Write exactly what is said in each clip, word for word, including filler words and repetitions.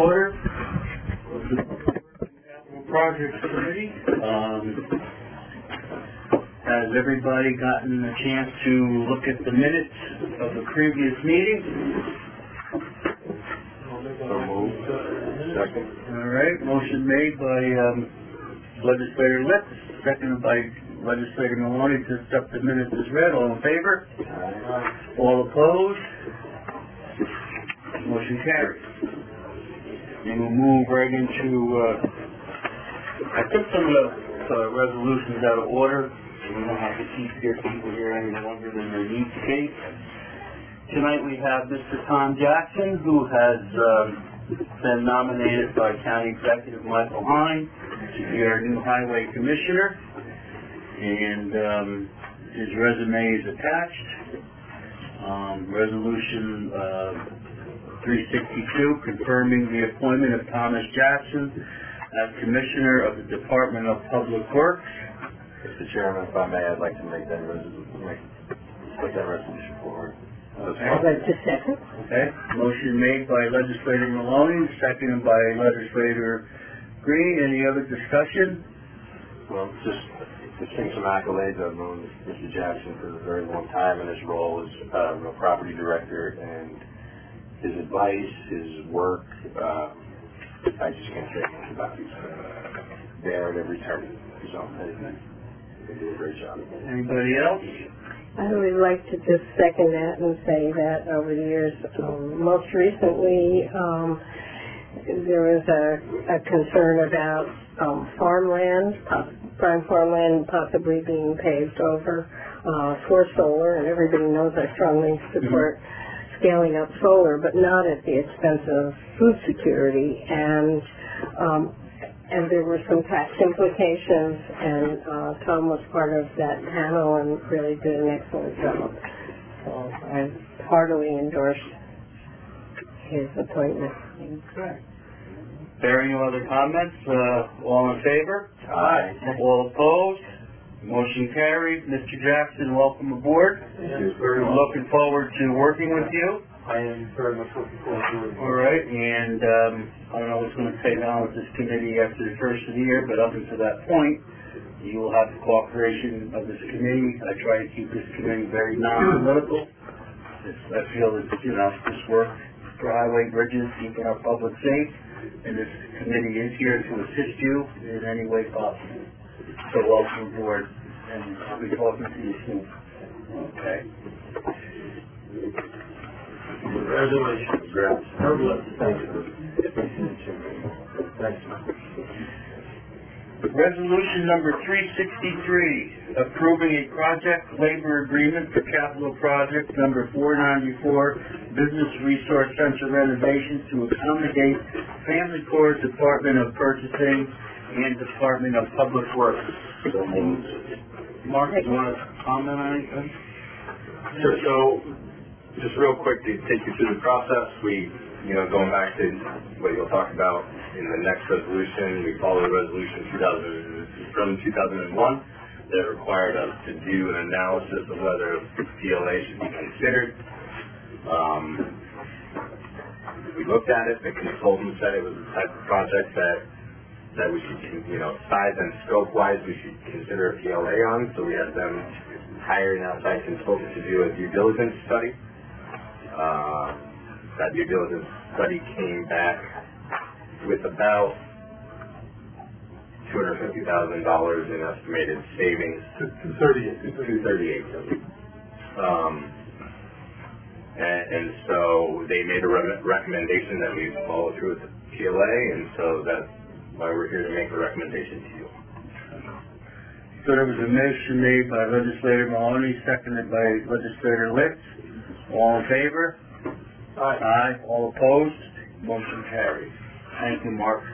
order of the Capital Projects Committee. Um, has everybody gotten a chance to look at the minutes of the previous meeting? So moved. Second. All right, motion made by um, Legislator Litz, seconded by Legislator Maloney to accept the minutes as read. All in favor? Aye. All opposed? Motion carries. And we'll move right into, uh, I took some of the uh, resolutions out of order. We don't have to keep your people here any longer than they need to be. Tonight we have Mister Tom Jackson, who has um, been nominated by County Executive Michael Hine to be our new Highway Commissioner. And um, his resume is attached. Um, resolution uh, three sixty-two, confirming the appointment of Thomas Jackson as Commissioner of the Department of Public Works. Mister Chairman, if I may, I'd like to make that resolution, put that resolution forward. Okay. I'd like to second. Okay. Motion made by Legislator Maloney, seconded by Legislator Green. Any other discussion? Well, just to sing some accolades. I've known Mister Jackson for a very long time in his role as uh, a property director, and his advice, his work, uh, I just can't say much about it. He's there at every turn. So, they do a great job. Anybody else? I would like to just second that and say that over the years, um, most recently, um, there was a, a concern about um, farmland, prime farmland possibly being paved over uh, for solar, and everybody knows I strongly support mm-hmm. scaling up solar, but not at the expense of food security. And um, and there were some tax implications, and uh, Tom was part of that panel and really did an excellent job. So I heartily endorse his appointment. Okay. Bearing no other comments, uh, all in favor? Aye. All opposed? Motion carried. Mister Jackson, welcome aboard. Thank you. We're looking forward to working with you. I am very much looking forward to it. All right, and um, I don't know what's going to take on with this committee after the first of the year, but up until that point, you will have the cooperation of this committee. I try to keep this committee very non-political. It's, I feel that, you know, this work for highway bridges, keeping our public safe, and this committee is here to assist you in any way possible. So welcome aboard, and I'll be talking to you soon. Okay. Congratulations. Congrats. Thank you. Thanks. Resolution number three sixty-three, approving a project labor agreement for capital project number four ninety-four, Business Resource Center renovations to accommodate Family Corps Department of Purchasing and Department of Public Works. So, Mark, do you want to comment on anything? Sure. So, just real quick to take you through the process, we, you know, going back to what you'll talk about in the next resolution, we follow the resolution two thousand, from two thousand one that required us to do an analysis of whether P L A should be considered. Um, we looked at it, the consultant said it was the type of project that that we should, you know, size and scope-wise, we should consider a P L A on, so we had them hire an outside consultant to do a due diligence study. Uh, that due diligence study came back with about two hundred fifty thousand dollars in estimated savings. two thirty-eight. two thirty-eight. Um, and, and so they made a re recommendation that we follow through with the P L A, and so that's why we're here to make a recommendation to you. So there was a motion made by Legislator Maloney, seconded by Legislator Litz. All in favor? Aye. Aye. All opposed? Motion carries. Thank you, Mark.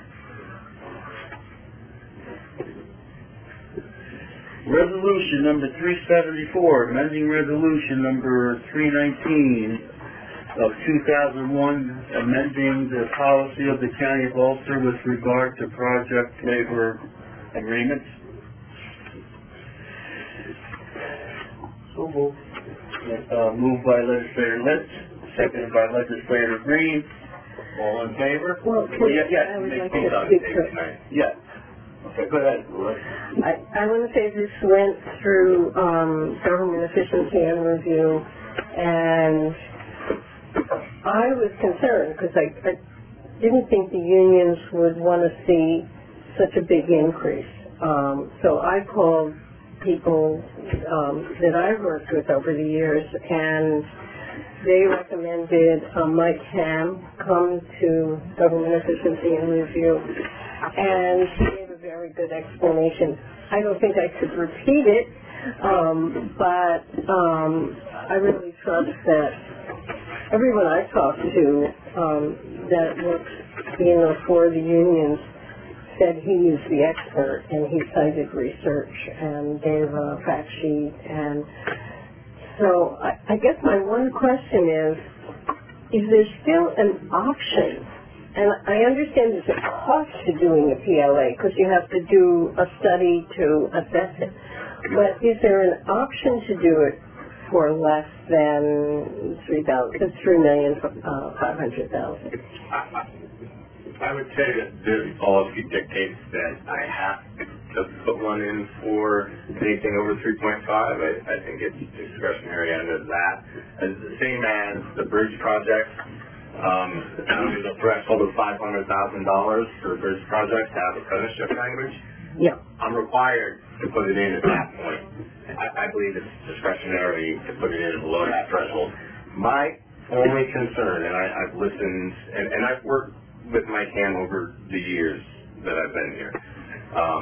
Resolution number three seventy-four, amending resolution number three nineteen of two thousand one, amending the policy of the County of Ulster with regard to project labor agreements. So moved. Uh, moved by Legislator Litz, seconded by Legislator Green. All in favor? Well, can, Well, yeah, yeah, I would make like things to on the speak table to, tonight. Yes. Okay, go ahead, Roy. I, I want to say this went through, um, government efficiency and review, and I was concerned, because I, I didn't think the unions would want to see such a big increase. Um, so I called people, um, that I've worked with over the years, and they recommended uh, Mike Ham come to government efficiency and review, and he gave a very good explanation. I don't think I could repeat it, um, but um, I really trust that everyone I talked to um, that works, you know, for the unions said he is the expert, and he cited research and gave a fact sheet. And so I, I guess my one question is, is there still an option? And I understand there's a cost to doing a P L A because you have to do a study to assess it. But is there an option to do it for less than three thousand, three million uh, five hundred thousand? I would say that this policy dictates that I have to put one in for anything over three point five. I, I think it's discretionary under that. As the same as the bridge project, um, under the threshold of five hundred thousand dollars for a bridge project to have apprenticeship language. Yeah. I'm required to put it in at that point. I, I believe it's discretionary to put it in below that threshold. My only concern, and I, I've listened, and, and I've worked with Mike Ham over the years that I've been here. Um,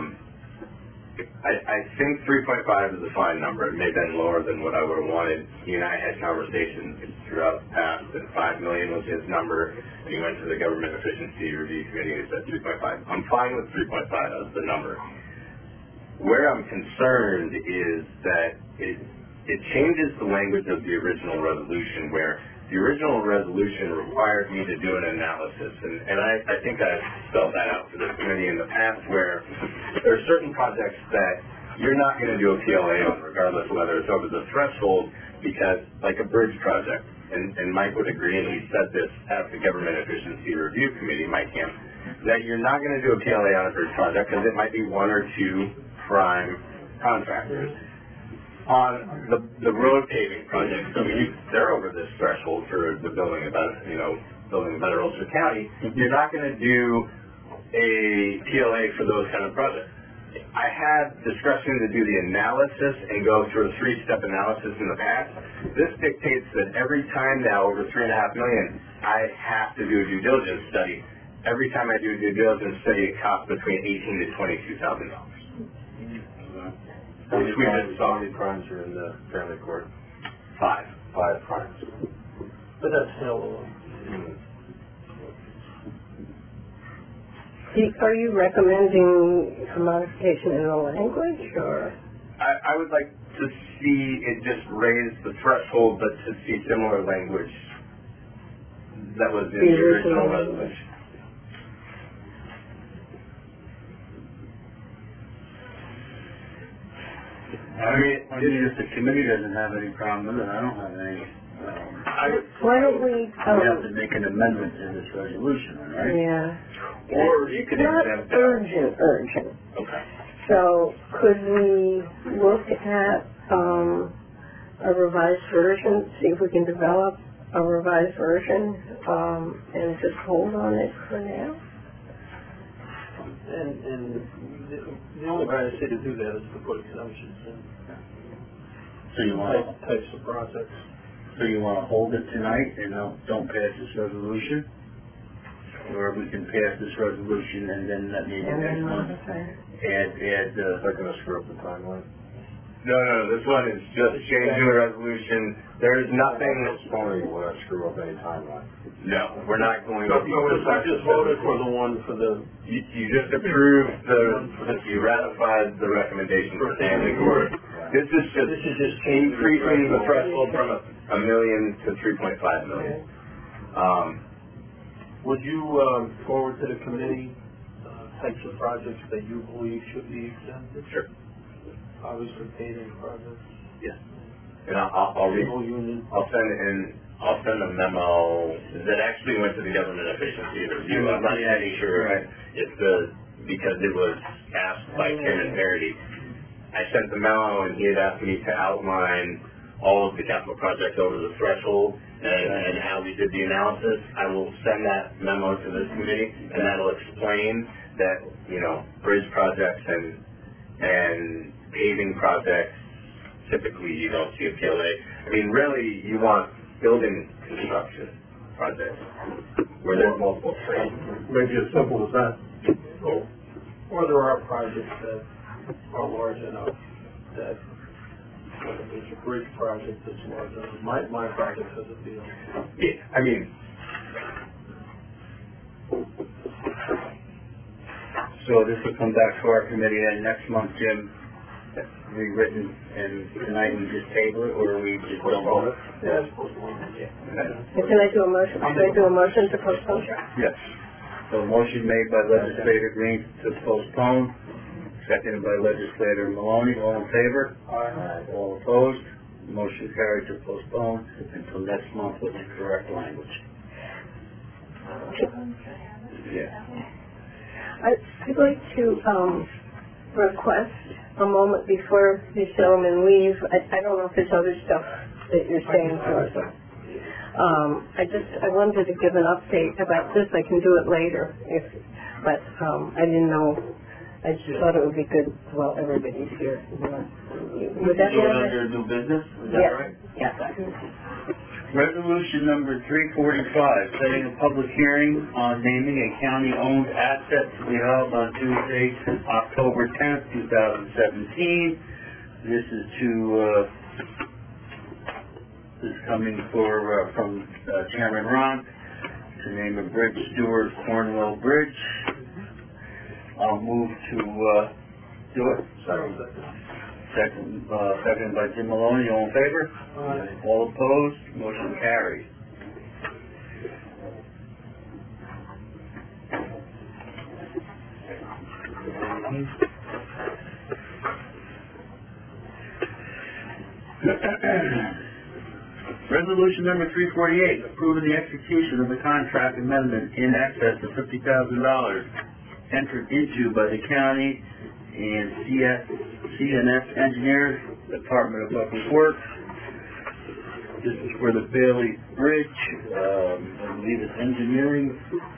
I, I think three point five is a fine number. It may have been lower than what I would have wanted. He and I had conversations throughout the past that five million was his number. And he went to the Government Efficiency Review Committee and said three point five. I'm fine with three point five as the number. Where I'm concerned is that it, it changes the language of the original resolution, where the original resolution required me to do an analysis, and, and I, I think I've spelled that out for this committee in the past, where there are certain projects that you're not going to do a P L A on, regardless of whether it's over the threshold, because, like a bridge project, and, and Mike would agree, and he said this at the Government Efficiency Review Committee, Mike Ham, that you're not going to do a P L A on a bridge project because it might be one or two prime contractors. On the the road paving projects, so you, they're over this threshold for the building about, you know, building a better Ulster County. You're not going to do a P L A for those kind of projects. I had discretion to do the analysis and go through a three-step analysis in the past. This dictates that every time now, over three and a half million, I have to do a due diligence study. Every time I do a due diligence study, it costs between eighteen to twenty-two thousand dollars. How many crimes, how many crimes are in the family court? Five. Five crimes. But that's still, Are you recommending a modification in the language, or? I, I would like to see it just raise the threshold, but to see similar language that was in the original resolution. I mean, I mean, if the committee doesn't have any problem with it, I don't have any. Um, I, Why don't we, we have um, to make an amendment to this resolution, all right? yeah. Or you could Not exempt that. urgent, urgent. Okay. So could we look at, um, a revised version, see if we can develop a revised version, um, and just hold on it for now? and, and the, the only way I say to do that is to put exemptions in So you want, type, types of projects. so you want to hold it tonight and don't, don't pass this resolution? Or we can pass this resolution and then that maybe And next then month modify it. add, add, Is uh, that going to screw up the timeline? No, no, this one is just changing the resolution. There's nothing, Postponing will not screw up any timeline. no, we're not going So, to be. so if I just voted for the one for the, You, you just approved the, you ratified the recommendation for family court. This is just this is just changing increasing the threshold from a, a million to three point five million. Um, would you, um, forward to the committee, uh, types of projects that you believe should be exempted? sure, Obviously paving projects, yes. And I'll, I'll, I'll read, civil union. I'll send in I'll send a memo that actually went to the government efficiency review. I'm not really sure Right. if the, because it was asked by Chairman Parity. I sent the memo and he had asked me to outline all of the capital projects over the threshold and, and how we did the analysis. I will send that memo to this committee and that'll explain that, you know, bridge projects and, and paving projects, typically you don't see a P L A. I mean, really, you want building construction projects where there's multiple streams. Maybe as simple as that. Or, or there are projects that are large enough that whether there's a bridge project that's large enough. My, my project has a deal. Yeah, I mean, So this will come back to our committee and next month, Jim, rewritten, and tonight we just table it, or we just don't vote? Yeah, it's postponed. Okay. Can I do a motion, can I do a motion to postpone? Yes. So a motion made by legislator Green to postpone, seconded by legislator Maloney. All in favor? Aye. All opposed? Motion carried to postpone until next month with the correct language. Yeah. I- I'd like to um, request a moment before these gentlemen leave. I, I don't know if there's other stuff that you're saying to us. Um, I just, I wanted to give an update about this. I can do it later, if, but um, I didn't know. I just thought it would be good while everybody's here. Would that be Do it all right? under new business, is that Yes. right? Yes. Resolution number three forty-five, setting a public hearing on naming a county-owned asset to be held on Tuesday, October tenth, two thousand seventeen. This is to, uh, this is coming for, uh, from uh, Chairman Ron to name a bridge Stewart Cornwell Bridge. I'll move to, uh, do it. Second. Second, uh, second by Jim Maloney, all in favor? Aye. All opposed, motion carried. Resolution number three forty-eight, approving the execution of the contract amendment in excess of fifty thousand dollars entered into by the county and C S, C N S Engineers, Department of Public Works. This is for the Bailey Bridge, um, I believe it's engineering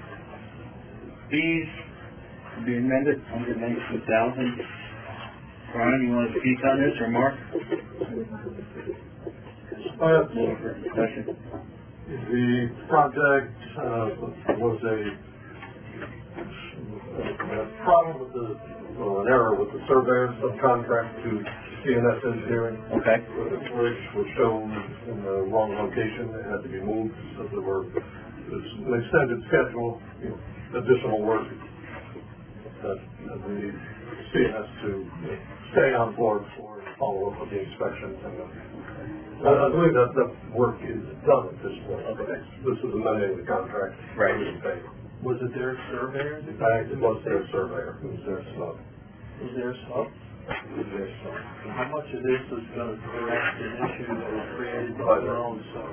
fees to be amended, one hundred ninety-two thousand. Brian, you want to speak on this, or Mark? Uh, Discussion. The project, uh, was a, a problem with the, well, an error with the surveyor subcontract to C N S Engineering. Okay. The bridge was shown in the wrong location, it had to be moved, so there were, there's an extended schedule, you know, additional work that, that we need C N S to you know, stay on board for follow up with the inspections and the, I believe that the work is done at this point. Okay. This is amending the contract. Right. Was it their surveyor? In fact, it was their surveyor. It was their sub. Was their sub? It was their sub. How much of this is going to correct an issue that was created by their own sub?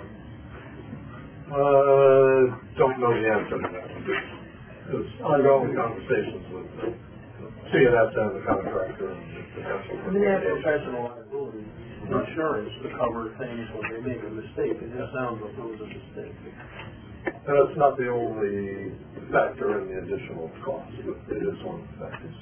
Uh, don't know the answer to that. There's ongoing conversations with C N S and the contractor. And they have professional liability insurance to cover things when they make a mistake. It just sounds like it was a mistake. And that's not the only factor in the additional cost, but it is one of the factors.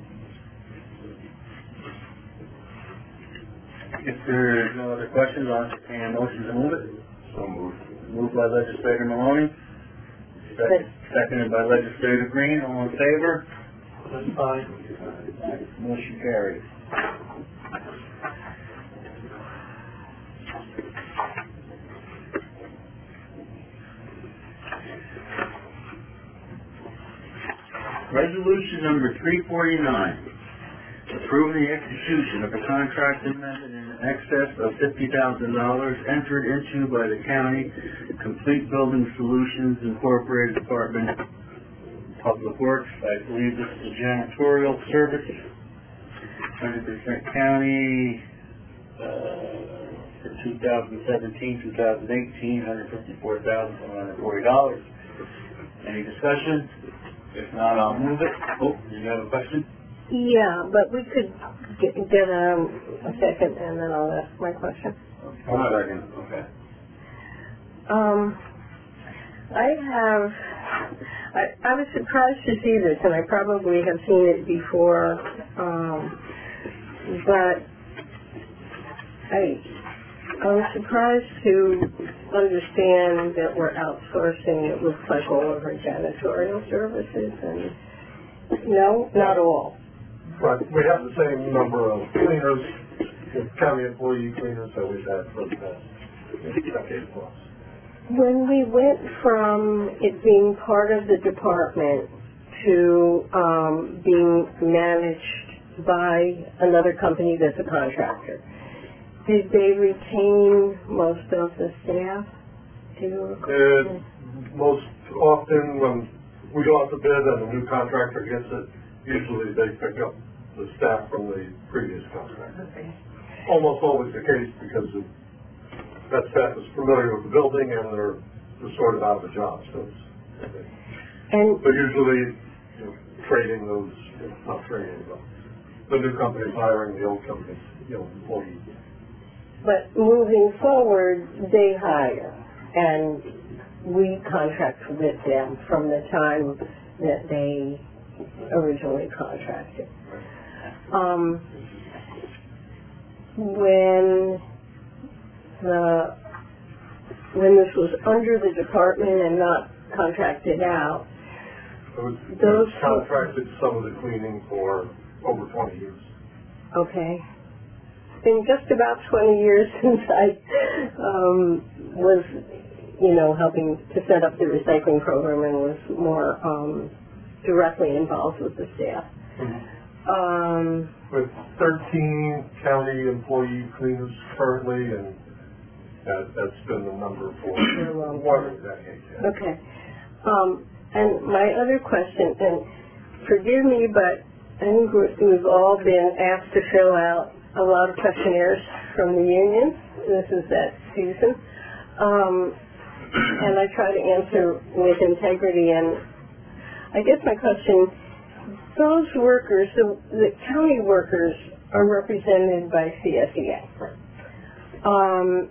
If there are no other questions, I'll entertain a motion to move it. So moved. Moved by legislator Maloney, second, seconded by legislator Green, all in favor? That's fine. Motion carried. Resolution number three forty-nine, approving the execution of a contract amendment in excess of fifty thousand dollars entered into by the county, Complete Building Solutions Incorporated, Department of Public Works. I believe this is a janitorial service, one hundred percent county, uh, for two thousand seventeen, two thousand eighteen, one hundred fifty-four thousand, one hundred forty dollars. Any discussion? If not, I'll move it. Oh, you have a question? Yeah, but we could get, get um, a second and then I'll ask my question. One second. Okay. Um, I have, I, I was surprised to see this, and I probably have seen it before, um, but I, I was surprised to understand that we're outsourcing, it looks like, all of our janitorial services, and no, not all. Right, we have the same number of cleaners, county employee cleaners that we've had for the past decade plus. When we went from it being part of the department to um, being managed by another company that's a contractor, did they retain most of the staff? Do you And most often when we go out to bid and a new contractor gets it, usually they pick up the staff from the previous contractor. Okay. Almost always the case because of, that staff is familiar with the building and they're, they're sort of out of the job. So it's, And but usually, you know, trading those, you know, not trading, but the new company's hiring the old company's, you know, employees. but moving forward, they hire, and we contract with them from the time that they originally contracted. Um, when the when this was under the department and not contracted out, It was, it Those- was contracted some of the cleaning for over twenty years. okay. It's been just about twenty years since I um, was, you know, helping to set up the recycling program and was more um, directly involved with the staff. Um, With thirteen county employee cleaners currently, and that, that's been the number for a long more time. than a decade. Yeah. Okay. Um, and my other question, and forgive me, but I think we- we've all been asked to fill out a lot of questionnaires from the union. This is that season. Um, and I try to answer with integrity. And I guess my question, those workers, the, the county workers are represented by C S E A. Um,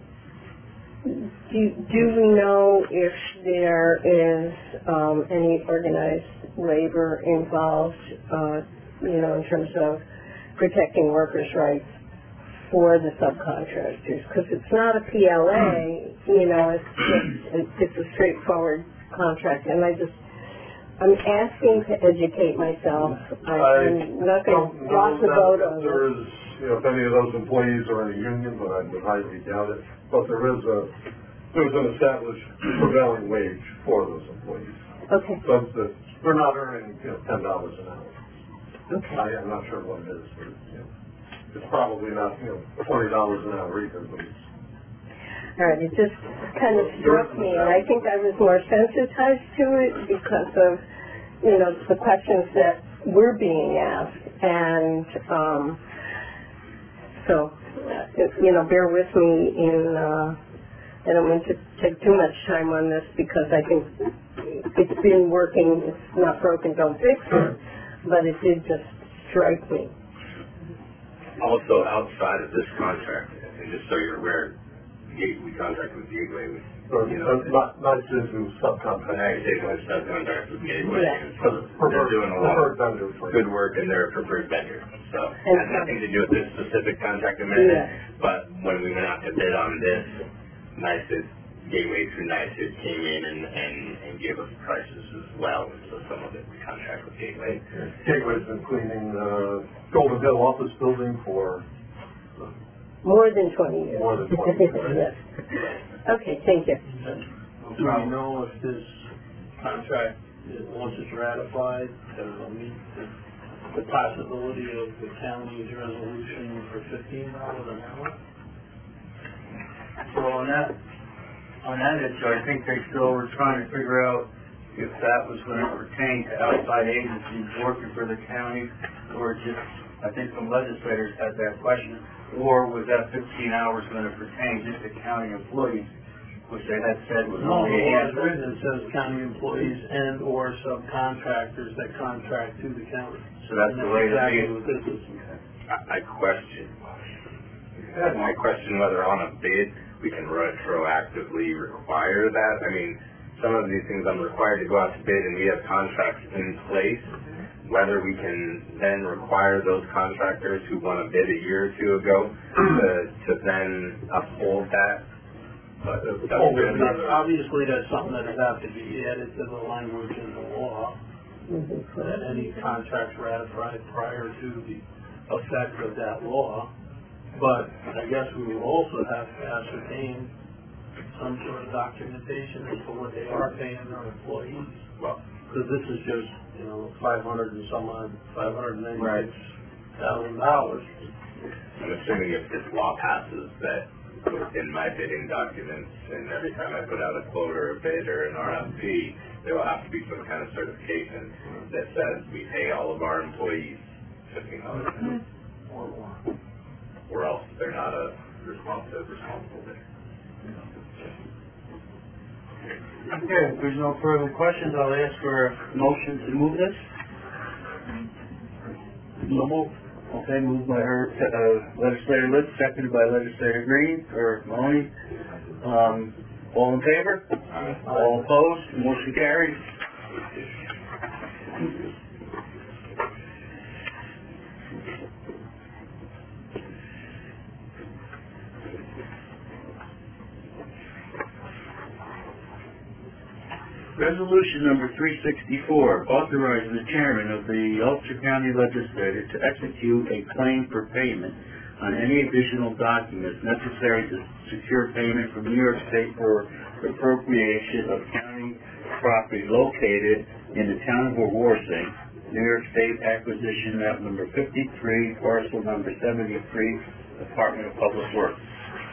Do, do we know if there is um, any organized labor involved, uh, you know, in terms of protecting workers' rights for the subcontractors? Because it's not a P L A, you know, it's just, it's a straightforward contract, and I just, I'm asking to educate myself. I, I'm not going don't to know rock the that boat on there this. is, you know, if any of those employees are in a union, but I would highly doubt it. But there is a, there's an established prevailing wage for those employees. Okay, So it's that they're not earning, you know, ten dollars an hour. okay. I, I'm not sure what it is, but, you know, it's probably not, you know, twenty dollars an hour either, but it's, All right, it just kind of struck me, and I think I was more sensitized to it because of, you know, the questions that were being asked, and um, so, uh, you know, bear with me in, uh, I don't mean to take too much time on this because I think it's been working, it's not broken, don't fix it, but it did just strike me. Also, outside of this contract, and just so you're aware, Gate- we contract with Gateway, with, or, you know, not, not to do the subcontract. United States has subcontract with Gateway, Yeah. and so they're doing a lot Preferred of vendor for good work, and they're a preferred vendor. So it has nothing to do with this specific contract amendment, Yeah. but when we went out to bid on this, NICET, Gateway through NICET came in and, and, and gave us prices as well, and so some of it we contract with Gateway. Gateway's been cleaning the Golden Hill office building for More than twenty years. More than twenty years. Yes. Okay, thank you. Do we know if this contract, is- once it's ratified, uh, meet the, the possibility of the county's resolution for fifteen dollars an hour? So on that, on that issue, I think they still were trying to figure out if that was going to pertain to outside agencies working for the county or just I think some legislators had that question. Or was that fifteen hours going to pertain just to county employees, which they had said was No, only the a law is handful? written, it says county employees and or subcontractors that contract to the county. So that's the way to exactly be. what this is. I, I question, I question whether on a bid we can retroactively require that. I mean, some of these things I'm required to go out to bid and we have contracts in place. Whether we can then require those contractors who won a bid a year or two ago to, to then uphold that. But that's Oh, really that's- another- obviously, that's something that would have to be added to the language in the law, that any contracts ratified prior to the effect of that law. But I guess we will also have to ascertain some sort of documentation as to what they are paying their employees. well, Because this is just, you know, five hundred and some odd, five hundred and ninety-six thousand dollars. I'm assuming if this law passes that within my bidding documents and every time I put out a quote or a bid or an R F P, there will have to be some kind of certification that says we pay all of our employees fifteen dollars an hour or more, or else they're not a responsive, responsible bidder. Okay, if there's no further questions, I'll ask for a motion to move this. No move. Okay, moved by her, uh, legislator Litz, seconded by legislator Green, or Mahoney. Um, all in favor? All opposed? Motion carries. Resolution number three sixty-four, authorizing the chairman of the Ulster County Legislature to execute a claim for payment on any additional documents necessary to secure payment from New York State for appropriation of county property located in the town of Wawarsing, New York State acquisition map number fifty-three, parcel number seventy-three, Department of Public Works.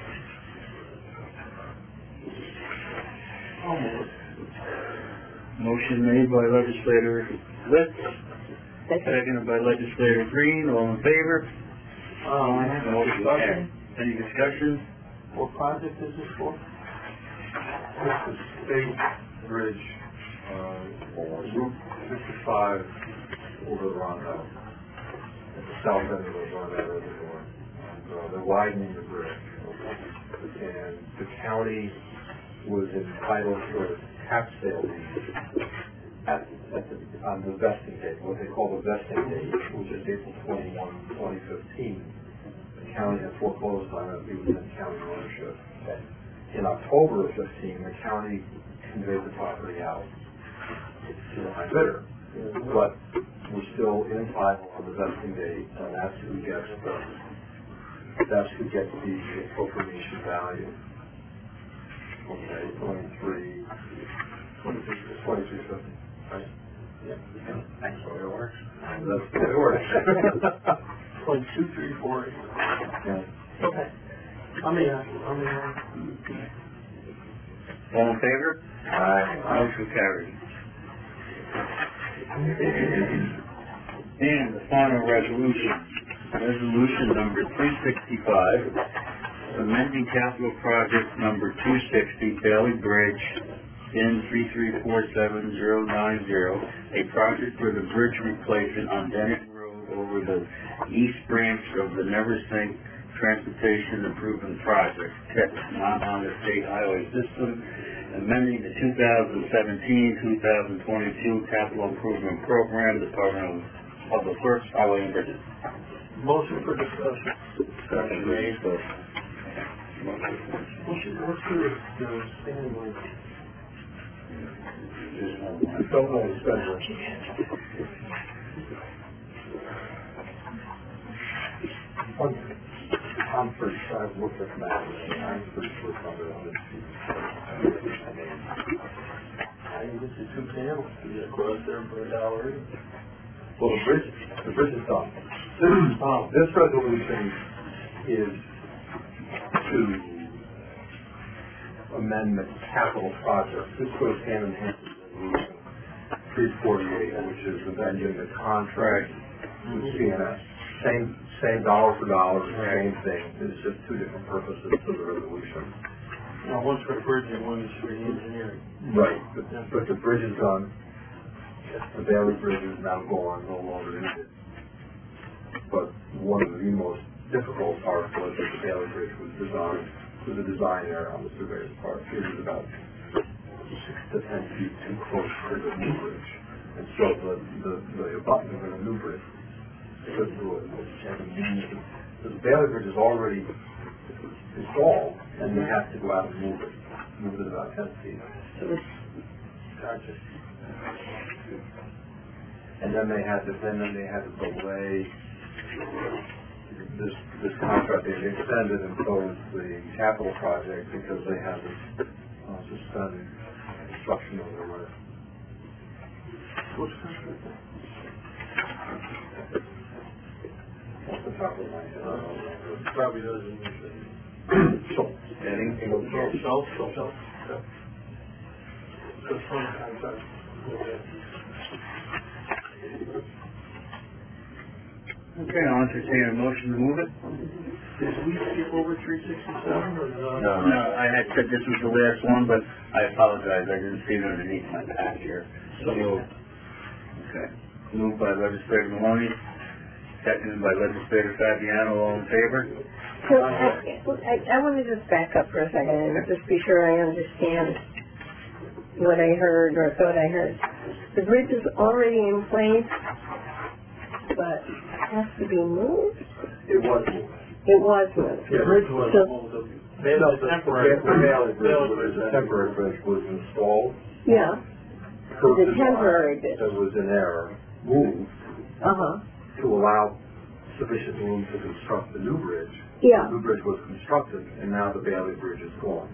Motion made by legislator Litz, seconded by legislator Green. All in favor? Um, Motion carries. Any discussion? what project is this for? This is State Bridge, uh, Route fifty-five over the Rondo, at the south end of the Rondo Reservoir. And, uh, they're widening the bridge. And the county was entitled to a tax sale deed at, at the, on the vesting date, what they call the vesting date, which is April twenty-first, twenty fifteen. The county had foreclosed on it, it was in county ownership. In October of fifteen, the county conveyed the property out to the high bidder. But we're still in title on the vesting date, and that's who gets the, that's who gets the appropriation value. Okay, twenty-three, twenty-three, twenty-three fifty, right? Yeah. That's the way it works. That's the way it works. Point two, three, four, eight. Yeah. Okay. I mean, I mean, All in favor? Aye. Motion carries. And the final resolution, resolution number three sixty-five, amending capital project number two sixty, Bailey Bridge, in three three four seven zero nine zero, a project for the bridge replacement on Bennett Road over the east branch of the Neversink Transportation Improvement Project, T I P, not on the state highway system, amending the two thousand seventeen two thousand twenty-two capital improvement program, Department of Public Works, Highway and Bridges. motion for discussion. Discussion made, so. What's your, what's your, your standing like? Don't know the schedule. I'm, I'm pretty sure, I've looked at maps, I'm pretty sure it's under a hundred feet. I think this is two panels, you just go out there for a dollar. Well, the bridge, the bridge is done. Um, this resolution is to amend the capital project. This goes hand in hand with resolution three forty-eight, which is amending the contract with C N S. Same, same dollar for dollar, same thing, it's just two different purposes to the resolution. Now, one's for bridge and one's for the engineering. Right, but, but the bridge is done, the Bailey Bridge is now gone, no longer needed. But one of the most difficult parts was that the Bailey Bridge was designed, was a design error on the surveyor's part. It was about six to ten feet too close to the new bridge. And so the, the, the abutment of the new bridge stood through it. And the Bailey Bridge is already installed, and they have to go out and move it, move it about ten feet. Gotcha. And then they had to, then, then they had to delay this, this contract. They extended and closed the capital project because they had to uh, suspend construction on the roof. What's contract? Off the top of my head, I don't know. Probably doesn't usually. So, Heading? Self, self, self. Good fun contract. Okay, I'll entertain a motion to move it. Did we skip over three sixty-seven or No, no? no, I had said this was the last one, but I apologize, I didn't see it underneath my pack here. So moved. Okay. Moved by legislator Maloney, seconded by legislator Fabiano, all in favor? So, I, I want to just back up for a second and just be sure I understand what I heard or thought I heard. The bridge is already in place, but has to be moved? it was moved. It was moved. The bridge was, So- well, the, No, the the temporary. the Bailey Bridge, was- the temporary bridge was installed. Yeah, per The design temporary bridge. That was in error, moved uh-huh, to allow sufficient room to construct the new bridge. yeah, The new bridge was constructed, and now the Bailey Bridge is gone.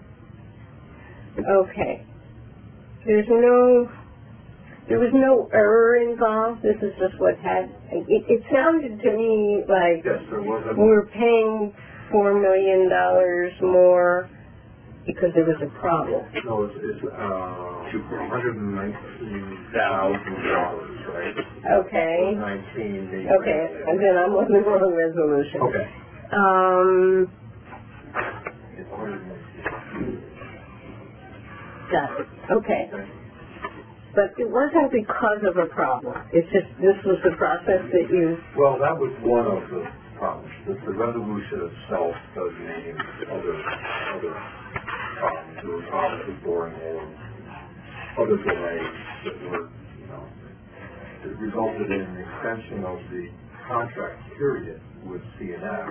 okay. There's no, there was no error involved, this is just what had, it, it sounded to me like Yes, there was a, we're paying four million dollars more because there was a problem. no, it's, it's, uh, one hundred and nineteen thousand dollars, right? Okay, Nineteen, maybe. okay, and then I'm on the wrong resolution. Okay. Um, It's one hundred and nineteen. got it, okay. Okay. But it wasn't because of a problem, it's just, this was the process that you, Well, that was one of the problems. The, the resolution itself does name other, other problems. There were problems with boring holes, other delays that were, you know, it resulted in an extension of the contract period with C N X.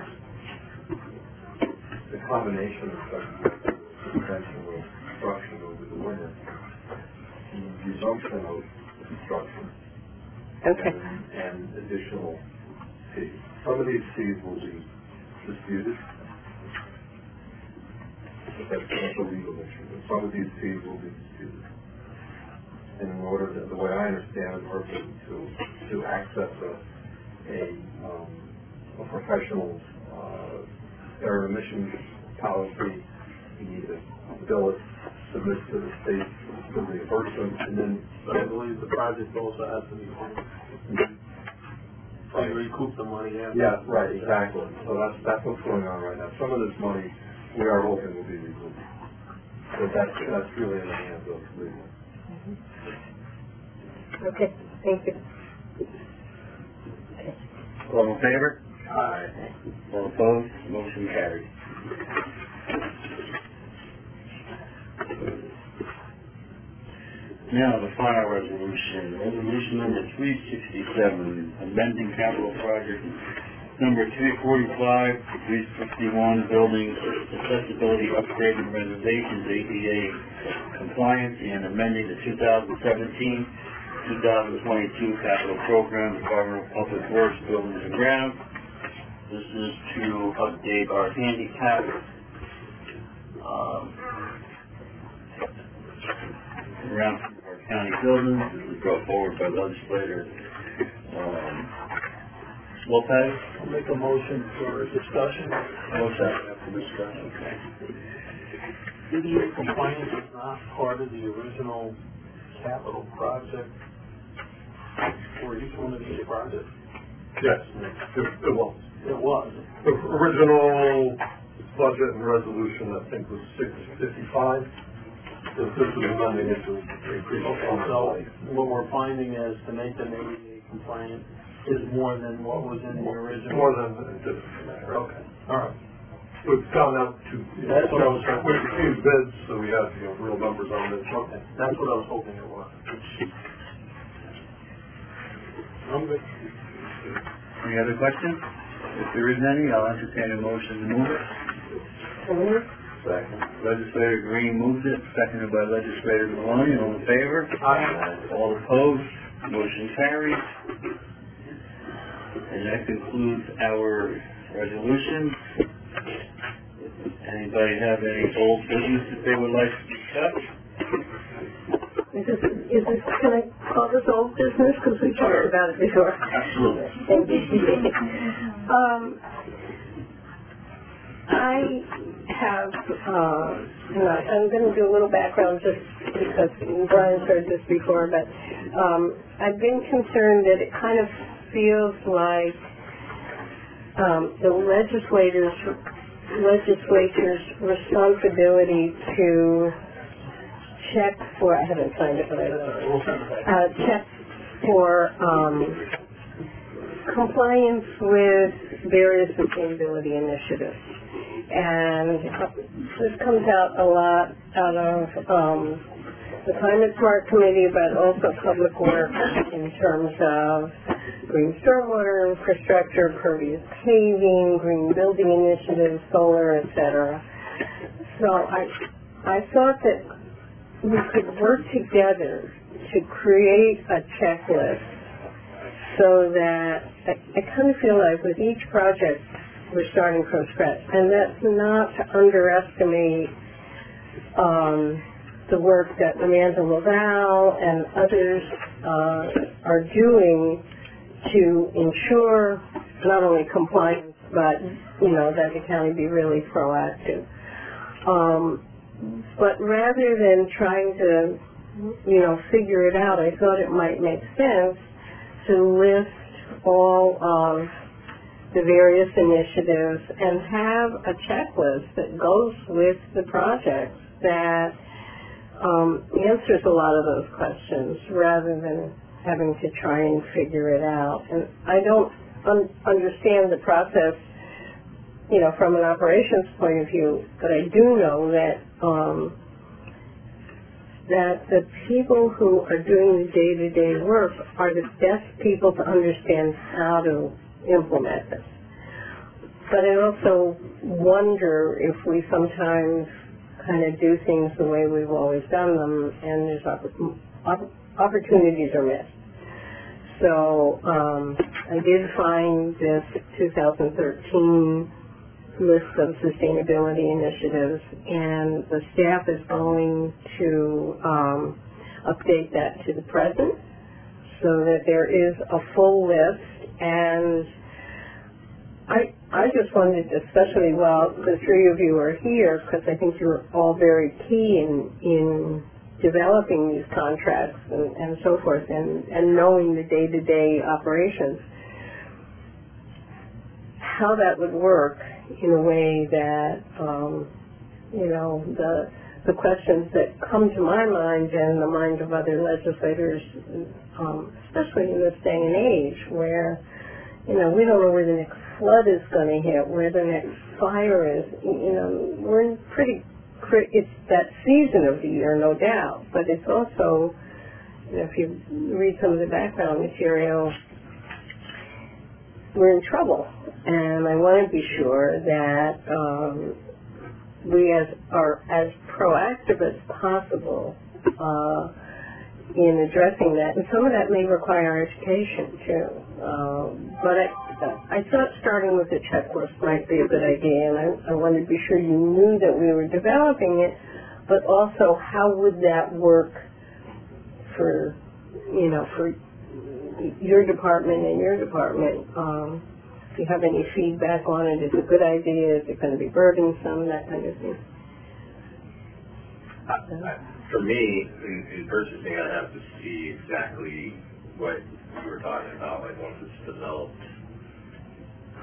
The combination of such extension of construction over the winter, the resumption of construction, okay, and, and additional fees. Some of these fees will be disputed, but that's, that's a legal issue. But some of these fees will be disputed. And in order to, the way I understand it, in order to, to access a, a, um, a professional, uh, error emission policy, you need to bill it, submit to the state for reimbursement, and then But I believe the project also has to be finished. So you recoup the money after. yeah, right, exactly. So that's, that's what's going on right now. Some of this money, we are hoping will be recouped. But that's, that's really in the hands of legal. okay, thank you. All in favor? Aye. All opposed? Motion carried. Now, the final resolution, resolution number three sixty-seven, amending capital project number three forty-five, three sixty-one, buildings, accessibility, upgrade, and renovations, A D A compliance, and amending the two thousand seventeen, two thousand twenty-two capital program, Department of Public Works, Buildings and Grounds. This is to update our handicap, um, around our county buildings. This was brought forward by legislator, um, Lopez. I'll make a motion for discussion. What's that? After discussion. Okay. A D A compliance is not part of the original capital project for each one of these projects. Yes, it, it was. It was. The original budget and resolution, I think, was six fifty-five. This this is amending it to increase the Okay, funds. so what we're finding is to make them A D A compliant is more than what was in the original. More than it did. Okay, all right. We've gone out to, you know, That's what I was trying to- we've received bids, so we have, you know, real numbers on this. Okay, that's what I was hoping it was. I'm good. Any other questions? If there is any, I'll entertain a motion to move it. Second. Legislator Green moves it, seconded by Legislator Maloney. All in favor? Aye. All opposed? Motion carries. And that concludes our resolutions. Anybody have any old business that they would like to discuss? Is this, is this, can I call this old business? Because we talked about it before. Absolutely. Thank you. Um, I have, uh, and I, I'm going to do a little background just because Brian's heard this before, but um, I've been concerned that it kind of feels like um, the legislators, legislature's responsibility to check for, I haven't signed it, but I will, uh, check for um, compliance with various sustainability initiatives. And uh, this comes out a lot out of um, the Climate Smart Committee, but also Public Works in terms of green stormwater infrastructure, pervious paving, green building initiatives, solar, et cetera. So I, I thought that we could work together to create a checklist so that I, I kind of feel like with each project we're starting from scratch. And that's not to underestimate um, the work that Amanda Laval and others uh, are doing to ensure not only compliance, but, you know, that the county be really proactive. Um, but rather than trying to, you know, figure it out, I thought it might make sense to list all of the various initiatives and have a checklist that goes with the projects that um, answers a lot of those questions rather than having to try and figure it out. And I don't un- understand the process, you know, from an operations point of view, but I do know that um, that the people who are doing the day-to-day work are the best people to understand how to implement this. But I also wonder if we sometimes kind of do things the way we've always done them, and there's opp- opp- opportunities are missed. So um, I did find this two thousand thirteen list of sustainability initiatives, and the staff is going to um, update that to the present so that there is a full list. And I I just wanted, especially while the three of you are here, because I think you're all very key in in developing these contracts and, and so forth, and, and knowing the day-to-day operations, how that would work in a way that, um, you know, the the questions that come to my mind and the mind of other legislators, um, especially in this day and age where, you know, we don't know where the next flood is going to hit, where the next fire is. You know, we're in pretty, it's that season of the year, no doubt, but it's also, you know, if you read some of the background material, we're in trouble. And I want to be sure that um, we as are as proactive as possible uh, in addressing that. And some of that may require education, too. Um, but I, I thought starting with a checklist might be a good idea, and I, I wanted to be sure you knew that we were developing it, but also how would that work for, you know, for your department and your department. Um, if you have any feedback on it, is it a good idea, is it going to be burdensome, that kind of thing. I, I, for me, in, in purchasing, I have to see exactly what you were talking about, like once it's developed,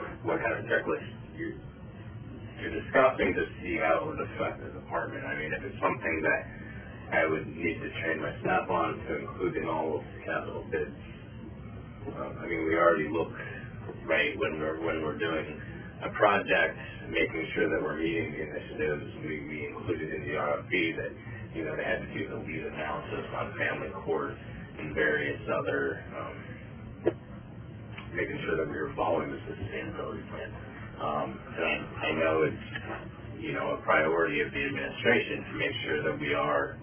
what kind of checklist you're, you're discussing to see how it would affect the department. I mean, if it's something that I would need to train my staff on to include in all of the capital bids. Um, I mean, we already look, right, when we're, when we're doing a project, making sure that we're meeting the initiatives, we, we included in the R F P that, you know, they had to do the lead analysis on family court and various other, um, making sure that we were following the sustainability plan. Um, and I, I know it's, you know, a priority of the administration to make sure that we are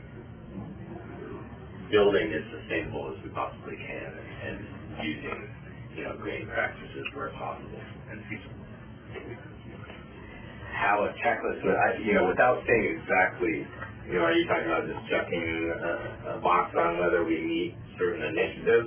building as sustainable as we possibly can and, and using, you know, green practices where possible and feasible. How a checklist, would, I, you know, without saying exactly, you know, are you talking about just checking a, a box on whether we meet certain initiatives?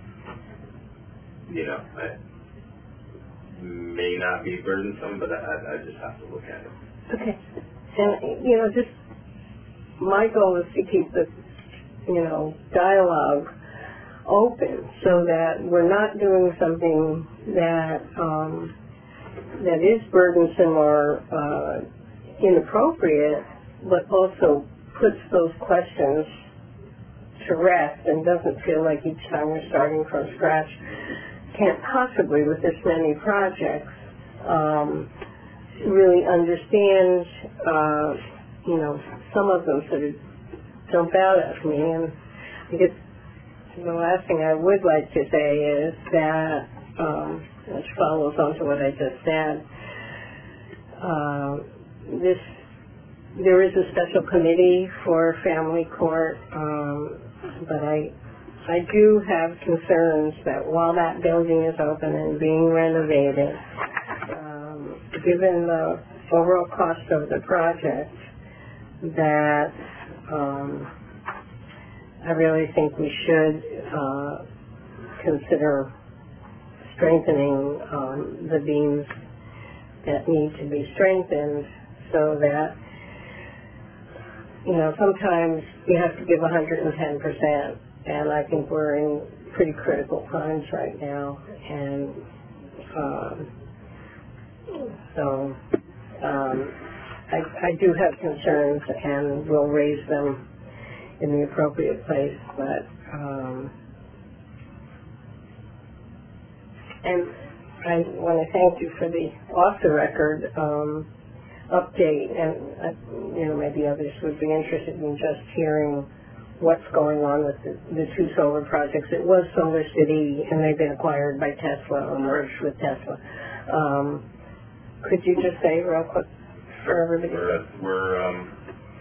You know, it may not be burdensome, but I, I just have to look at it. Okay. And, you know, just my goal is to keep the, you know, dialogue open so that we're not doing something that, um, that is burdensome or uh, inappropriate, but also puts those questions to rest and doesn't feel like each time we're starting from scratch. Can't possibly, with this many projects, um, really understand, uh, you know, some of them sort of jump out at me. And I guess the last thing I would like to say is that, um, which follows on to what I just said, uh, this, there is a special committee for family court, um, but I, I do have concerns that while that building is open and being renovated, um, given the overall cost of the project, that um, I really think we should uh, consider strengthening um, the beams that need to be strengthened so that, you know, sometimes you have to give one hundred ten percent, and I think we're in pretty critical times right now, and um, so um, I, I do have concerns and will raise them in the appropriate place, but um, and I want to thank you for the off-the-record um, update, and uh, you know, maybe others would be interested in just hearing what's going on with the, the two solar projects. It was Solar City, and they've been acquired by Tesla or merged with Tesla. Um, could you just say real quick for everybody? We're, we're um,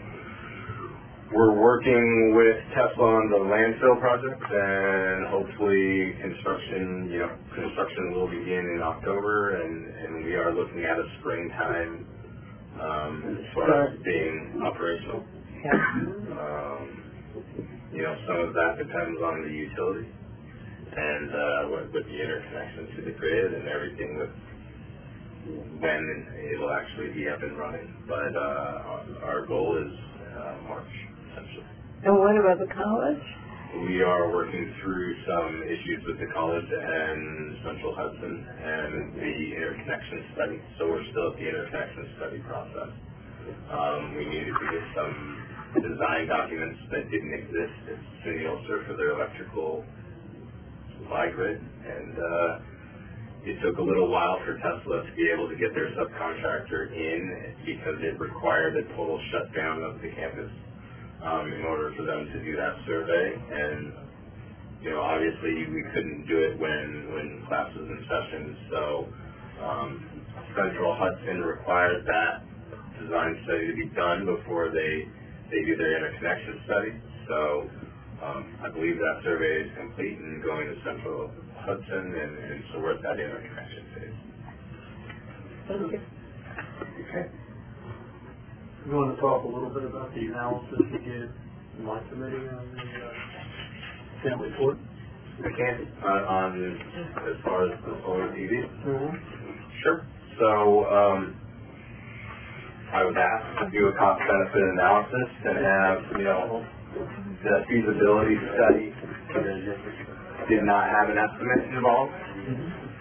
We're working with Tesla on the landfill project, and hopefully construction, you know, construction will begin in October, and, and we are looking at a springtime um, as far as being operational. Yeah. Um, you know, some of that depends on the utility and uh, with, with the interconnection to the grid and everything with when it'll actually be up and running. But uh, our goal is uh, March. And what about the college? We are working through some issues with the college and Central Hudson and the interconnection study. So we're still at the interconnection study process. Um, we needed to get some design documents that didn't exist at SUNY Ulster for their electrical supply grid. And uh, it took a little while for Tesla to be able to get their subcontractor in because it required a total shutdown of the campus. Um, in order for them to do that survey, and you know, obviously we couldn't do it when when class was in session. So um, Central Hudson required that design study to be done before they they do their interconnection study. So um, I believe that survey is complete and going to Central Hudson, and, and so we're at that interconnection phase. Thank you. Okay. You want to talk a little bit about the analysis you did in my committee on the uh, family court? I can uh, on as far as the solar P V. Mm-hmm. Sure. So um, I was asked to do a cost benefit analysis and have, you know, the feasibility study did not have an estimate involved. Mm-hmm.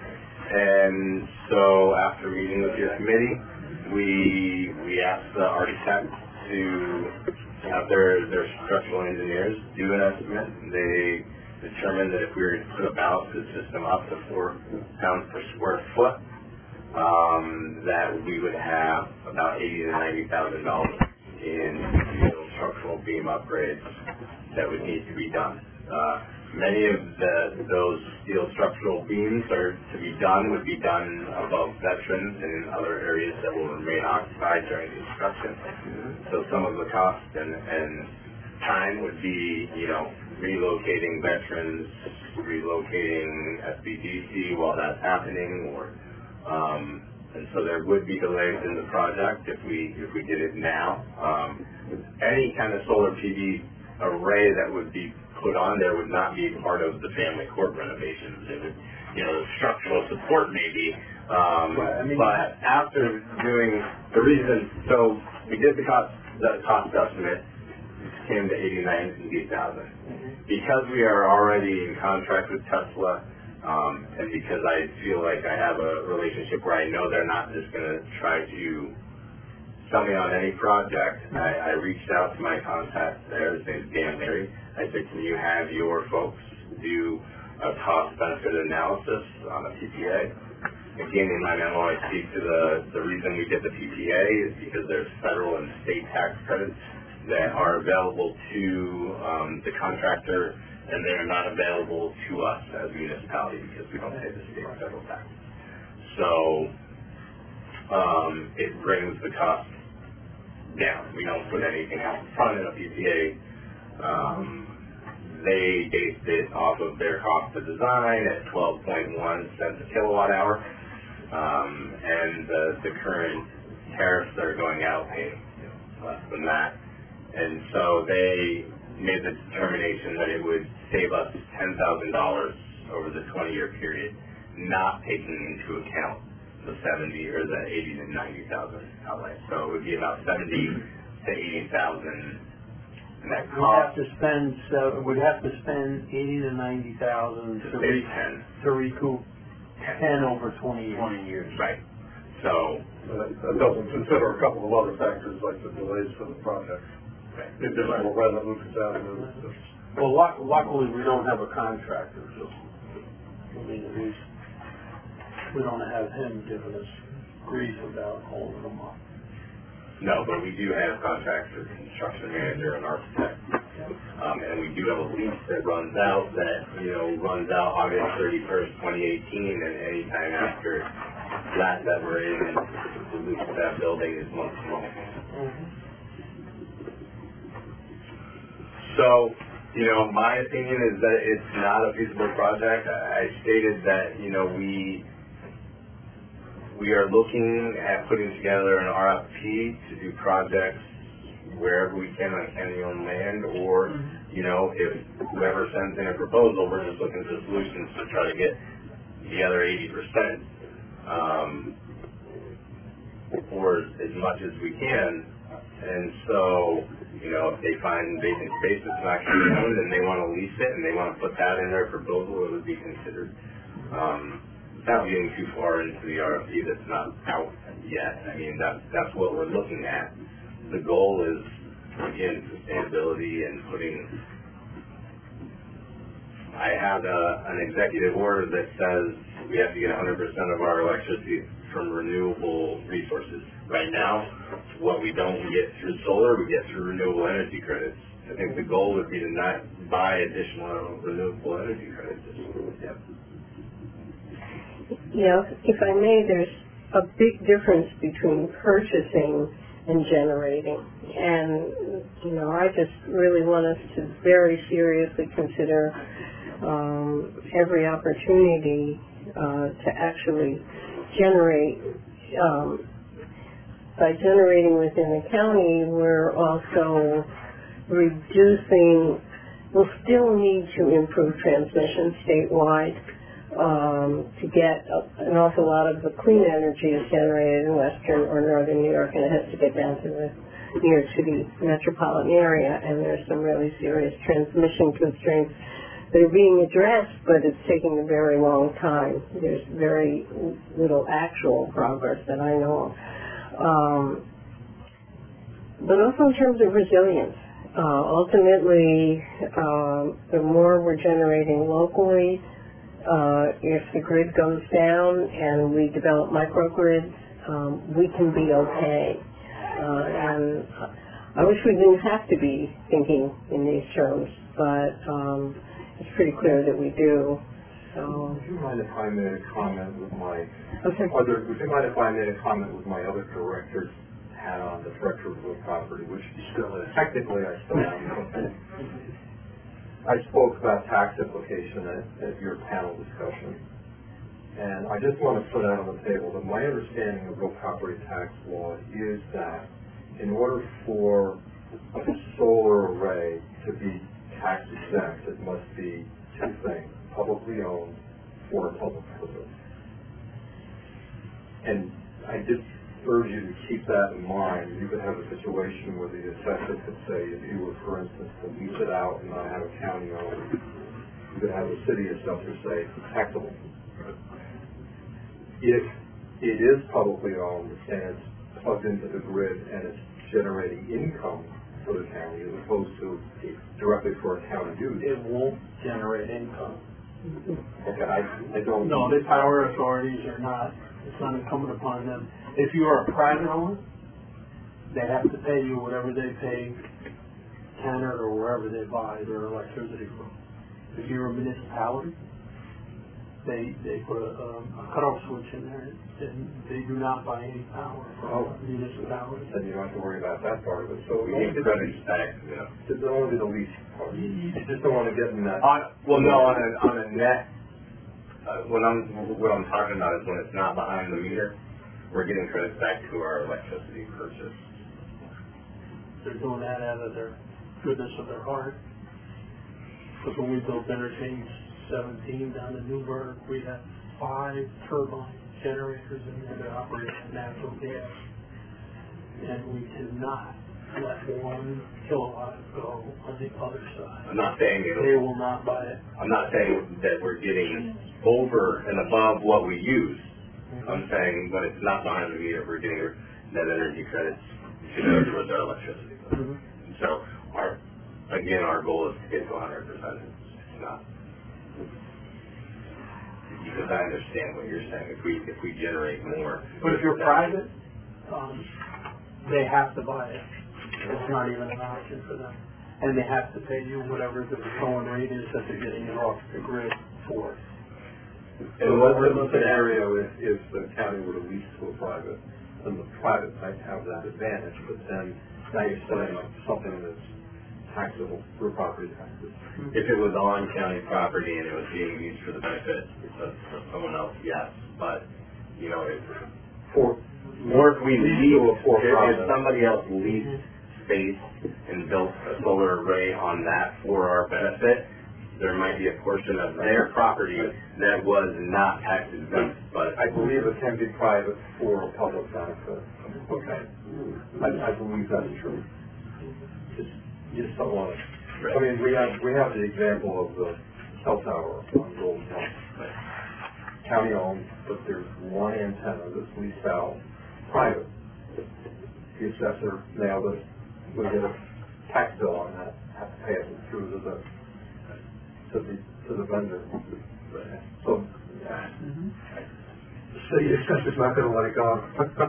and so after meeting with your committee, we we asked the architect to have their, their structural engineers do an estimate. They determined that if we were to put a ballast system up to four pounds per square foot, um, that we would have about eighty to ninety thousand dollars in steel structural beam upgrades that would need to be done. Uh, many of the, those steel structural beams are to be done would be done above veterans and in other areas that will remain occupied during construction. So some of the cost and, and time would be, you know, relocating veterans, relocating S B D C while that's happening, or um, and so there would be delays in the project if we if we did it now. Um, any kind of solar P V array that would be put on there would not be part of the family court renovations. It would, you know, structural support maybe. Um, Right, I mean, but after doing the reason, so we did the cost the cost estimate, came to eighty-nine thousand. Because we are already in contract with Tesla, um, and because I feel like I have a relationship where I know they're not just going to try to sell me on any project, I, I reached out to my contact there. His name's Dan Leary. I said, can you have your folks do a cost-benefit analysis on a P P A? Again, in my memo, I speak to the, the reason we did the P P A is because there's federal and state tax credits that are available to um, the contractor, and they're not available to us as a municipality because we don't pay the state and federal tax. So um, it brings the cost down. We don't put anything out front in a P P A. Um, they based it off of their cost to design at twelve point one cents a kilowatt hour, um, and the, the current tariffs that are going out pay you know, less than that. And so they made the determination that it would save us ten thousand dollars over the twenty-year period, not taking into account the seventy or the eighty to ninety thousand outlay. So it would be about seventy to eighty thousand net We'd have cost. to spend, so, we'd have to spend eighty to ninety thousand to To re, save ten. to recoup ten over twenty years. Twenty years. Right. So That that doesn't consider a couple of other factors like the delays for the project. right. The additional resolutions avenues. Well, luck- luckily, we don't have a contractor, so, I mean, at least, we don't have him giving us grief about holding them up. No, but we do have contractor, construction manager, and architect. Um, and we do have a lease that runs out that, you know, runs out August thirty-first, twenty eighteen, and any time after that that we're in, the lease of that building is month to month. So, you know, my opinion is that it's not a feasible project. I stated that, you know, we we are looking at putting together an R F P to do projects wherever we can on county-owned land, or, you know, if whoever sends in a proposal, we're just looking for solutions to try to get the other eighty percent, um, or as much as we can. And so, you know, if they find vacant space that's not county-owned and they want to lease it and they want to put that in their proposal, it would be considered. Um, without getting too far into the R F P that's not out yet, I mean, that's, that's what we're looking at. The goal is, again, sustainability and putting, I have a, an executive order that says we have to get one hundred percent of our electricity from renewable resources. Right now, what we don't get through solar, we get through renewable energy credits. I think the goal would be to not buy additional renewable energy credits. Yeah. Yeah, if I may, there's a big difference between purchasing and generating. And, you know, I just really want us to very seriously consider um, every opportunity uh, to actually generate. Um, by generating within the county, we're also reducing, we'll still need to improve transmission statewide um, to get a, an awful lot of the clean energy is generated in western or northern New York, and it has to get down to the New York City metropolitan area, and there's some really serious transmission constraints they're being addressed, but it's taking a very long time. There's very little actual progress that I know of. Um, but also in terms of resilience. Uh, ultimately, um, the more we're generating locally, uh, if the grid goes down and we develop microgrids, um, we can be okay. Uh, and I wish we didn't have to be thinking in these terms, but um, it's pretty clear that we do. So, would you mind if I made a comment with my okay. other? Would you mind if I made a comment with my other director's hat on, the director of real property, which still is technically I still am. I spoke about tax implication at, at your panel discussion, and I just want to put out on the table that my understanding of real property tax law is that in order for a solar array to be tax exempt, it must be two things: publicly owned for a public purpose. And I just urge you to keep that in mind. You could have a situation where the assessor could say, if you were, for instance, to lease it out and not have a county owned, you could have a city assessor say it's taxable. If it is publicly owned and it's plugged into the grid and it's generating income for the county as opposed to directly for a county use, It won't generate income. okay, I, I don't... No, the power authorities are not, it's not incumbent upon them. If you are a private owner, they have to pay you whatever they pay Canada or wherever they buy their electricity from. If you're a municipality, they they put a, um, a cutoff switch in there, and they do not buy any power from Oh. municipalities. Then you don't have to worry about that part of it. So We need credits back, you know. it's only the lease part. You just don't want to get in that... On, well, no, on a, on a net, uh, what I'm, what I'm talking about is when it's not behind the meter, we're getting credits back to our electricity purchase. They're doing that out of their goodness of their heart. Because when we built Interchange seventeen down in Newburgh, we had five turbine generators in there that operate on natural gas. And we cannot let one kilowatt go on the other side. I'm not saying They it, will not buy it. I'm not saying that we're getting over and above what we use. I'm saying when it's not behind the meter, we're getting net energy credits to go towards our electricity. Mm-hmm. So our, again, our goal is to get to one hundred percent. It's not. Because I understand what you're saying. If we, if we generate more. But if you're private, um, they have to buy it. It's not even an option for them. And they have to pay you whatever the going rate is that they're getting it off the grid for. And what was the scenario if, if the county were to lease to a private, then the private might have that advantage, but then now you're setting up something that's taxable for property taxes. If it was on county property and it was being used for the benefit of, of someone else, yes. But, you know, if, For, or if we lease, to a for if, if profit. somebody else leased space and built a solar array on that for our benefit, there might be a portion of their property that was not tax exempt, but I believe it can be private for a public benefit. Okay. I, I believe that's true. Just, you just don't want to. I mean, we have, we have the example of the cell tower on Golden Hill. County owned, but there's one antenna that's leased out private. The assessor nailed it. We get a tax bill on that, have to pay it through to the, to the, to the vendor. So, Mm-hmm. the city assessor's not gonna let it go.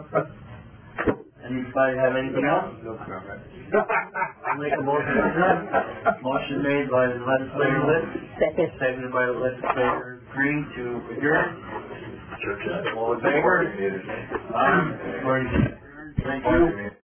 Anybody have anything else? I'll make a motion to adjourn. Motion made by the legislator Litz, Second. seconded by the legislator Green to adjourn. All in favor? Aye. We're adjourned. Thank you.